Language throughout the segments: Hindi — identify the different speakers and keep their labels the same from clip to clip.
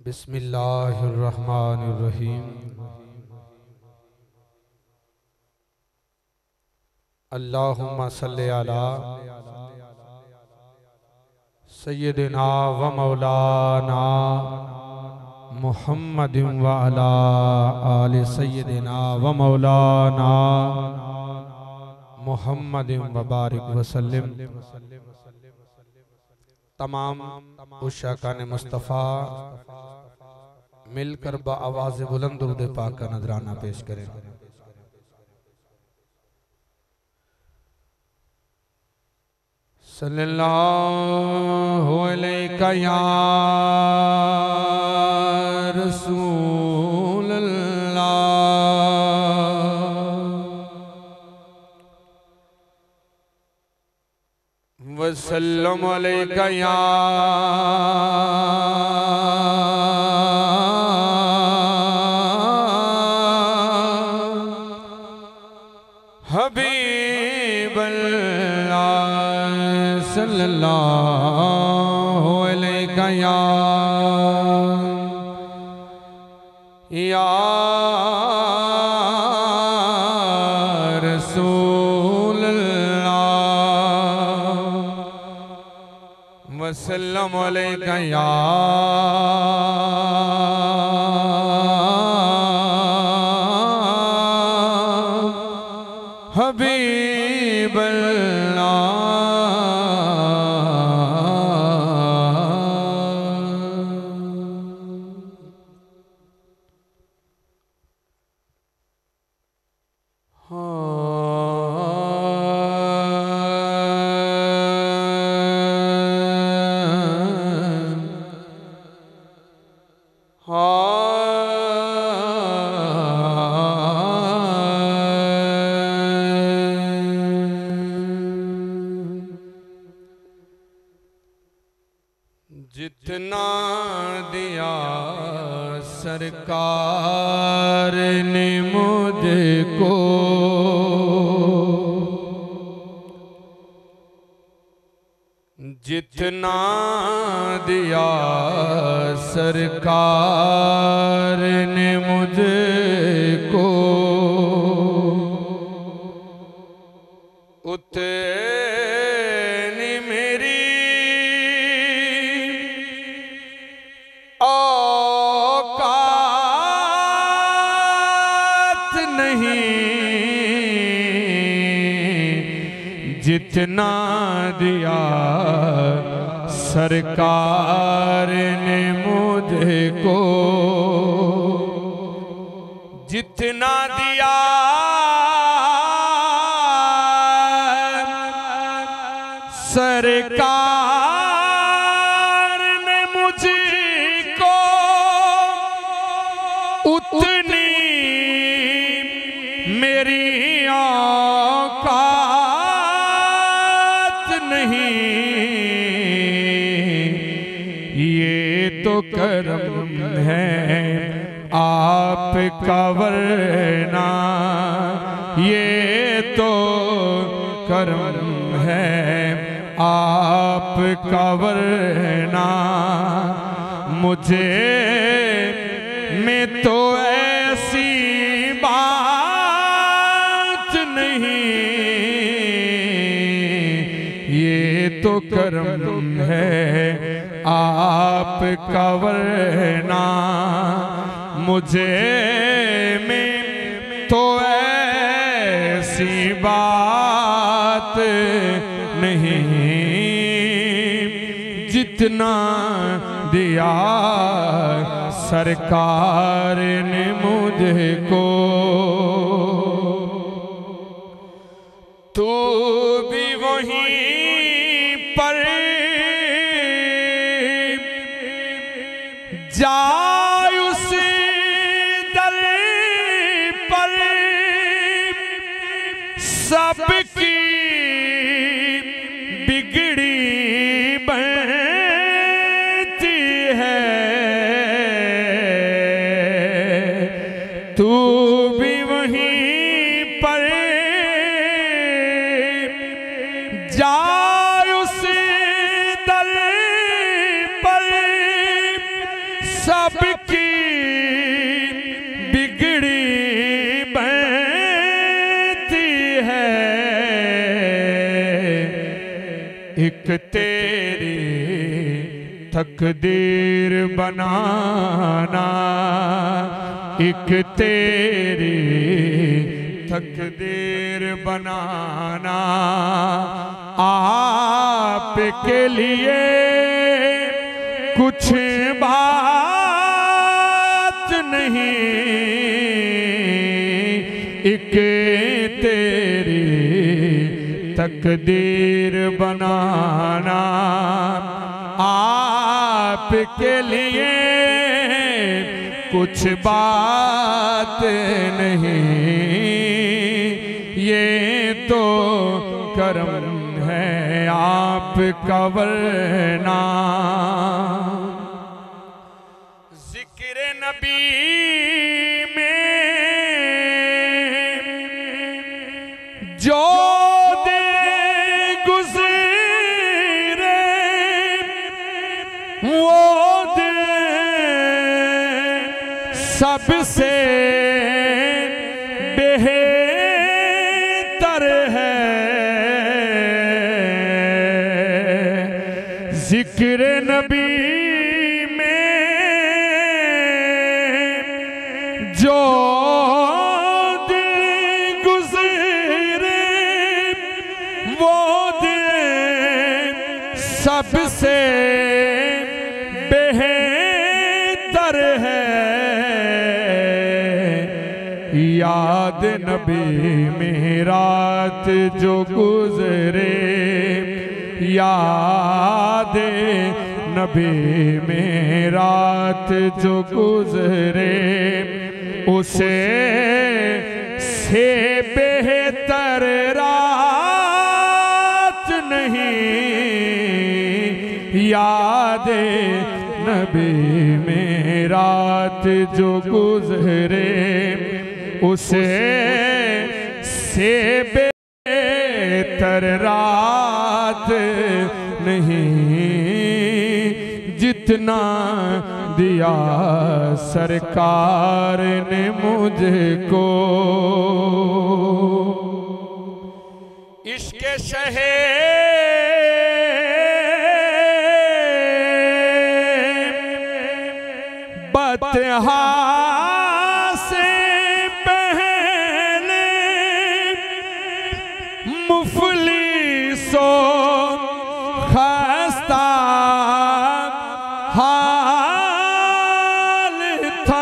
Speaker 1: बिस्मिल्लाहिर्रहमानिर्रहीम। अल्लाहुम्मा सल्ली अला सय्यदिना व मौलाना मुहम्मदिन व अला आलि सय्यदिना व मौलाना मुहम्मदिन व बारिक वसल्लम। तमाम उशाकान मुस्तफ़ा मिलकर बआवाज़ बुलंद दुरूद पाक का नजराना पेश करें। सल्लल्लाहु अलैका या रसूल अल्लाह वसल्लम अलैका या हबीब अल्लाह सल्लल्लाहु अलैका या रसूल अल्लाह वसल्लम अलैका या हबीब जितना दिया सरकार ने मुझको, जितना दिया सरकार ने मुझको, उतनी मेरी औकात नहीं, जितना दिया सरकार ने मुझको, जितना दिया सरकार ने मुझको, उतनी मेरी औकात नहीं। ये तो करम है आपका वरना, ये तो करम है आपका वरना, मुझे में तो ऐसी बात नहीं। ये तो करम है आपका वरना, मुझे में तो ऐसी बात नहीं। जितना दिया सरकार ने मुझको, तू भी वहीं पर जा, उस दर पर सबकी बिगड़ी बनती है। तू भी वहीं पर जा, उस दर पर सबकी बिगड़ी बनती है, एक तेरी तकदीर बनाना, एक तेरी तकदीर बनाना। आप के लिए कुछ बात नहीं, एक तेरी तकदीर बनाना। आप के लिए कुछ बात नहीं, ये तो करम है आपका वरना। जिक्र नबी में जो सबसे बेहतर है, जिक्र नबी में जो दिन गुज़रे वो दिन सबसे बेहतर है। याद नबी में रात जो गुजरे, याद नबी में रात जो गुजरे, उसे से बेहतर रात नहीं। याद नबी में रात जो गुजरे, उसे से बेहतर रात नहीं, जितना दिया सरकार ने मुझको। इश्क़ शहे बतहा मुफलिसो खस्ता हाल था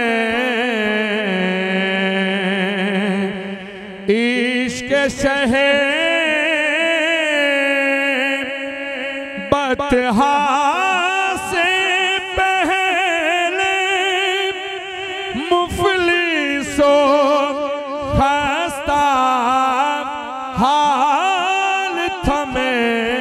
Speaker 1: मैं। इश्क़ शहे बतहा से पहले मुफलिसो खस्ता हाल था मैं।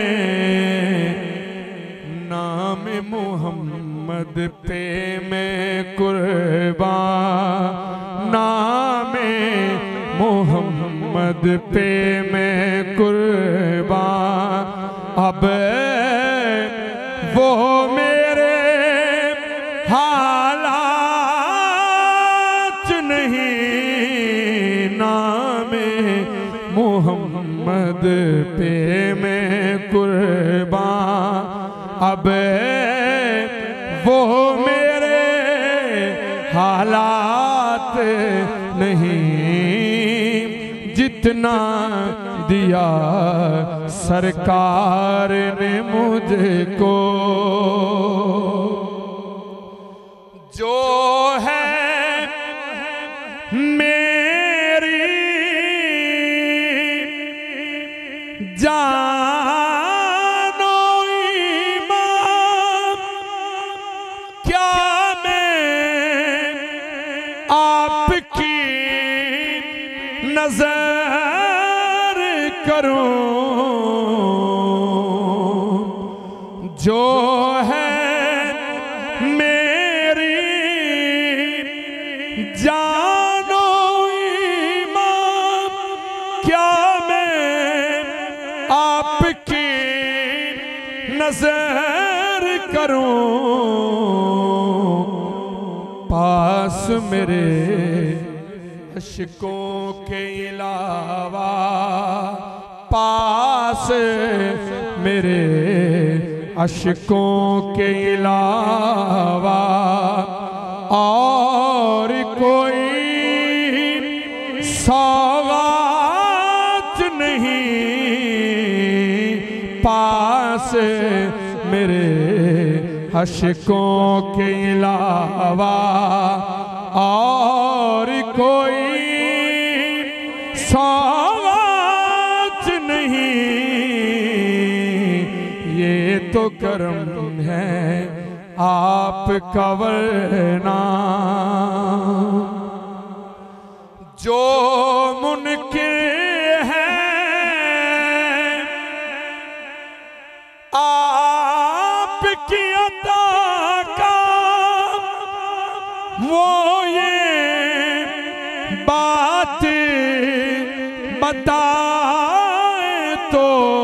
Speaker 1: नाम मोहम्मद पे मैं कुर्बान, नाम मोहम्मद पे मैं कुर्बान। अब वो मेरे हालात नहीं, नाम मोहम्मद पे मैं कुर्बान। अब वो मेरे हालात नहीं, जितना दिया सरकार ने मुझको। जो है जानो ईमान, क्या मैं आपकी नजर करूं। जो है मेरी जानो ईमान, क्या आपकी नजर करूं। पास मेरे अशकों के अलावा, पास मेरे अशकों के अलावा और कोई सौगात नहीं, पास मेरे अशकों के अलावा और कोई सौगात नहीं। ये तो करम है आपका, वरना जो मुनकिर है आपकी अता का, वो ये बात बताए तो,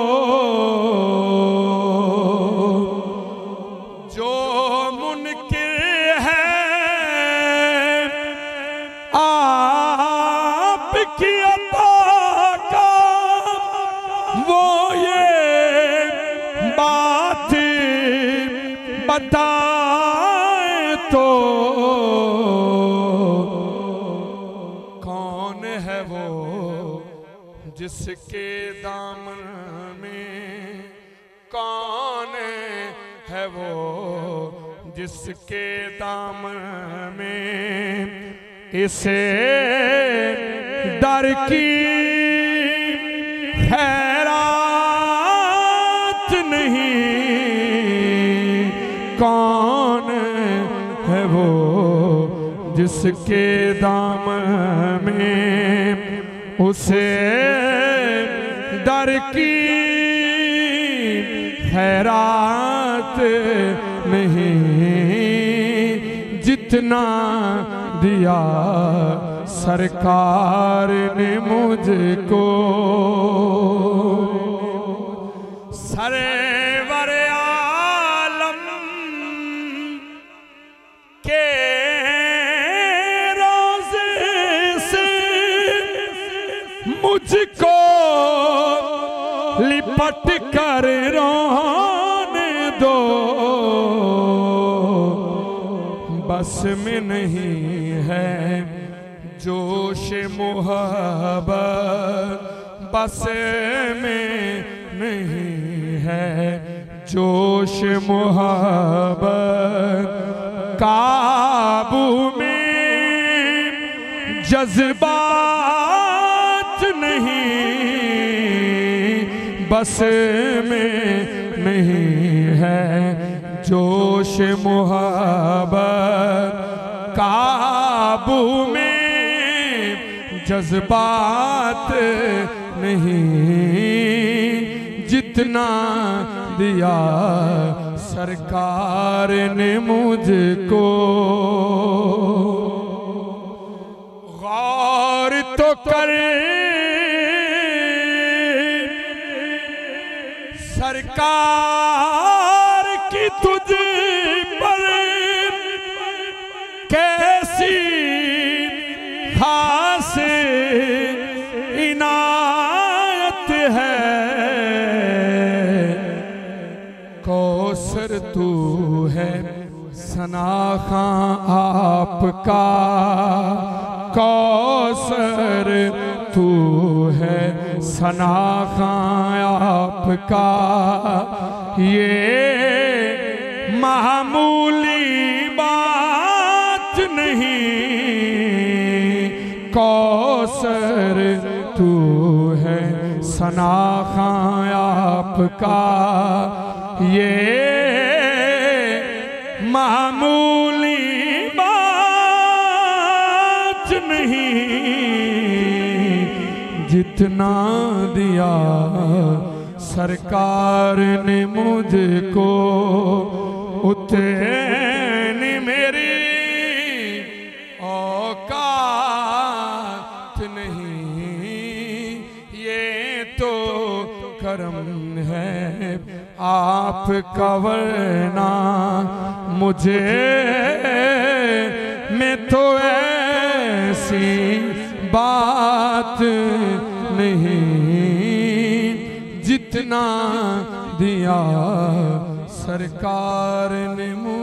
Speaker 1: जो मुनकिर है आपकी अता का, वो ये बात बताए तो, कौन है वो जिसके दामन में, कौन है वो जिसके दामन में इसे दर की खैरात नहीं। कौन है वो जिसके दामन में उसे दर की खैरात नहीं। जितना दिया सरकार ने मुझको, सरवर आलम के रोज़े से मुझको लिपट कर रोने दो। बस में नहीं है जोश मोहब्बत, बस में नहीं है जोश मोहब्बत, काबू में जज्बात नहीं, बस में नहीं है जोश मोहब्बत, काबू में जज्बात नहीं। जितना दिया सरकार ने मुझको, गौर तो कर सरकार की तुझ पर कैसी खास इनायत है। कौसर तू है सना खां आपका, कौसर तू है सना खां आपका, ये मामूली बात नहीं। कौसर तू है सना खां आपका, ये मामूली बात नहीं। जितना दिया सरकार ने मुझको, उतनी मेरी औकात नहीं। ये तो करम है आपका, वरना मुझे मैं तो ऐसी बात नहीं जितना दिया सरकार ने